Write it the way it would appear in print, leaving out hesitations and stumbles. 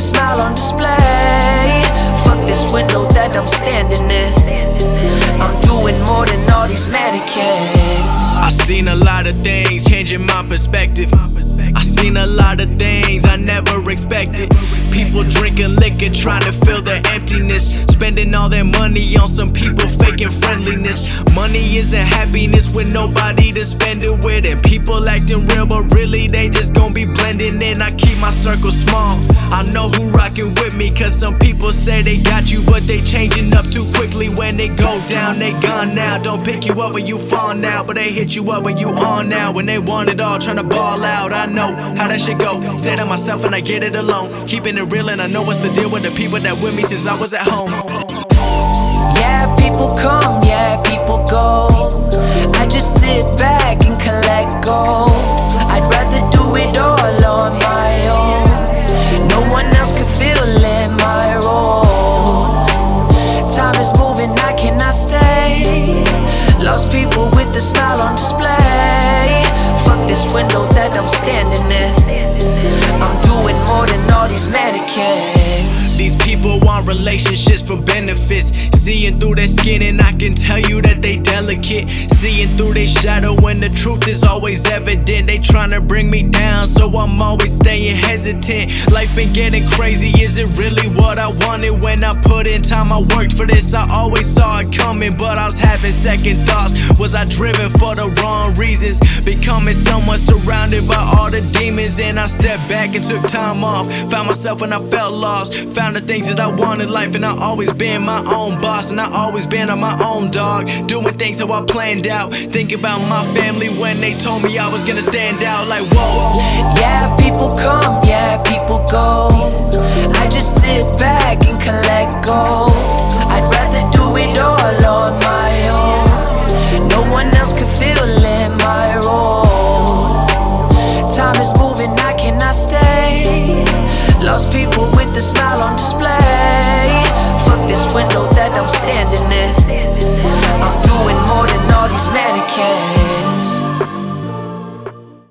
smile on display. Fuck this window that I'm standing in. I'm doing more than all these mannequins. I seen a lot of things changing my perspective. I seen a lot of things I never expected. People drinking liquor trying to fill their emptiness, spending all their money on some people faking friendliness. Money isn't happiness with nobody to spend it with, and people acting real but really they just gon' be blending in. I keep my circle small, I know who rockin' with me, cause some people say they got you but they changing up too quickly. When they go down, they gone now. Don't pick you up when you fall now, but they hit you up when you on now. When they want it all, tryna ball out. I know how that shit go. Say to myself and I get it alone, keeping it real, and I know what's the deal with the people that with me since I was at home. Yeah, people come, yeah, people go. I just sit back and collect gold. I'd rather do it all on my own. No one else could feel in my role. Time is moving, I cannot stay. Lost people with a smile on display. Fuck this window that I'm standing in. I'm doing more than all these mannequins. These people want relationships for benefits, seeing through their skin, and I can tell you that they delicate. Seeing through their shadow when the truth is always evident. They tryna bring me down, so I'm always staying hesitant. Life been getting crazy, is it really what I wanted? When I put in time, I worked for this, I always saw it coming, but I was having second thoughts. Was I driven for the wrong reasons? Becoming someone surrounded by all the demons, and I stepped back and took time off. Found myself when I felt lost, found the things that I want in life, and I always been my own boss, and I always been on my own dog, doing things how I planned out. Think about my family when they told me I was gonna stand out. Like whoa. Yeah, people come, yeah, people go. I just sit back and collect gold. I'd rather do it all on my own. No one else could feel in my role. Time is moving, I cannot stay. Lost people with a smile on display.